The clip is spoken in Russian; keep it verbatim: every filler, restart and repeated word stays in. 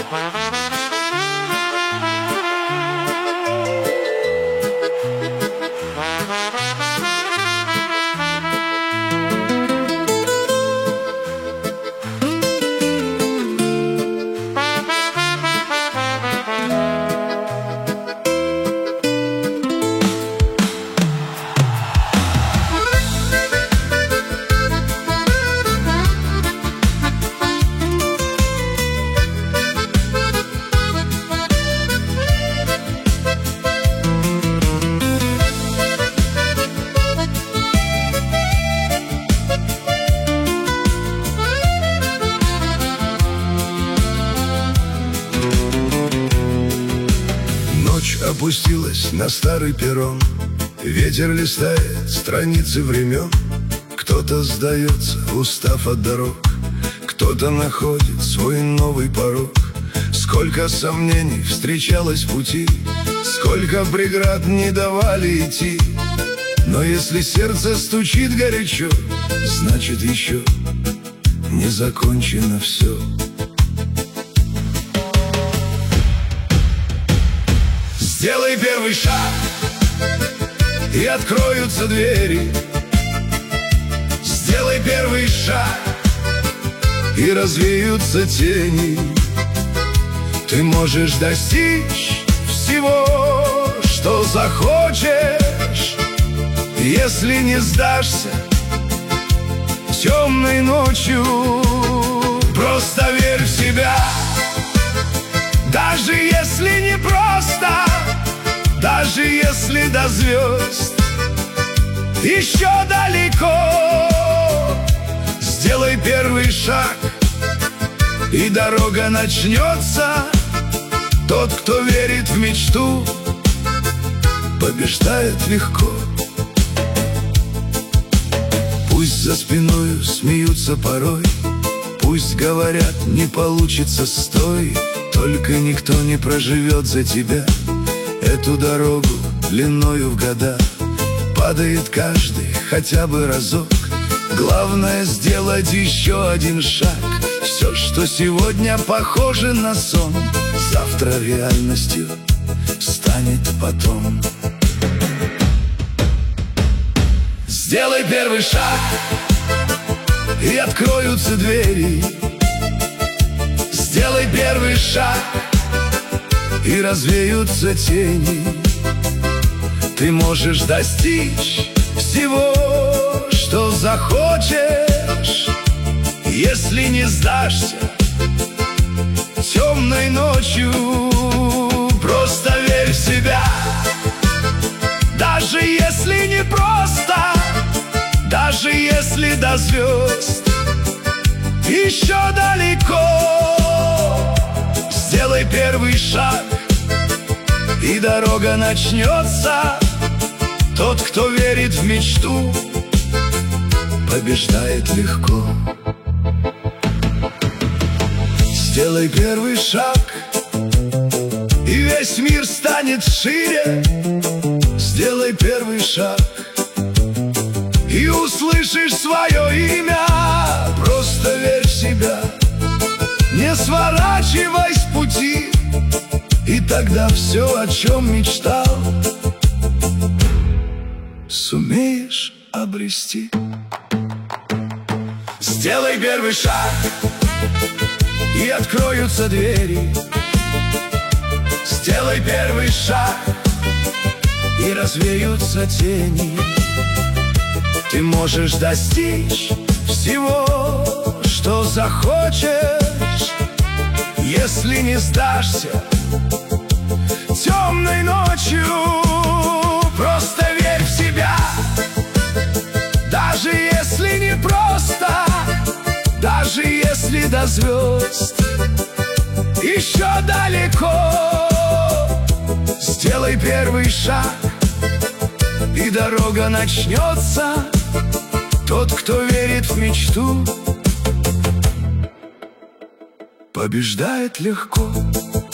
Опустилась на старый перрон, ветер листает страницы времен. Кто-то сдается, устав от дорог, кто-то находит свой новый порог. Сколько сомнений встречалось в пути, сколько преград не давали идти. Но если сердце стучит горячо, значит еще не закончено все. Сделай первый шаг, и откроются двери. Сделай первый шаг, и развеются тени. Ты можешь достичь всего, что захочешь, если не сдашься темной ночью. Просто верь в себя, даже если не просто, даже если до звезд еще далеко. Сделай первый шаг, и дорога начнется. Тот, кто верит в мечту, побеждает легко. Пусть за спиною смеются порой, пусть говорят, не получится, стой. Только никто не проживет за тебя эту дорогу длиною в года. Падает каждый хотя бы разок, главное сделать еще один шаг. Все, что сегодня похоже на сон, завтра реальностью станет потом. Сделай первый шаг, и откроются двери. Сделай первый шаг, и развеются тени. Ты можешь достичь всего, что захочешь, если не сдашься темной ночью. Просто верь в себя, даже если не просто, даже если до звезд еще далеко. Сделай первый шаг, и дорога начнется. Тот, кто верит в мечту, побеждает легко. Сделай первый шаг, и весь мир станет шире. Сделай первый шаг, и услышишь свое имя. Просто верь в себя, не сворачивай с пути, и тогда все, о чем мечтал, сумеешь обрести. Сделай первый шаг, и откроются двери. Сделай первый шаг, и развеются тени. Ты можешь достичь всего, что захочешь, если не сдашься темной ночью. Просто верь в себя, даже если не просто, даже если до звезд еще далеко. Сделай первый шаг, и дорога начнется. Тот, кто верит в мечту, побеждает легко.